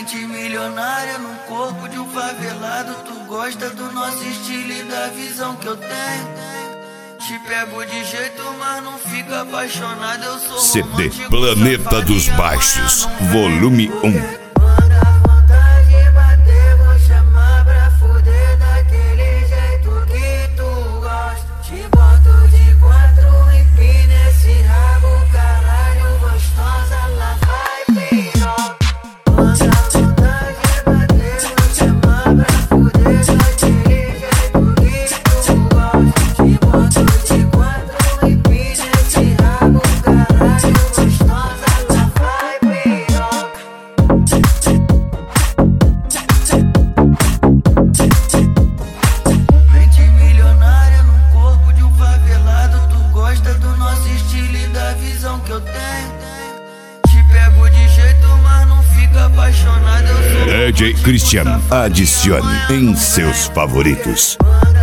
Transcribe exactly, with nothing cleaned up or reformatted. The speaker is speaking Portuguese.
Mente milionária no corpo de um favelado. Tu gosta do nosso estilo e da visão que eu tenho. Te pego de jeito, mas não fica apaixonado. Eu sou C D Planeta dos Baixos, volume um. Que eu tenho, te pego de jeito, mas não fica apaixonado. Eu sou D J Christian, adicione em seus favoritos.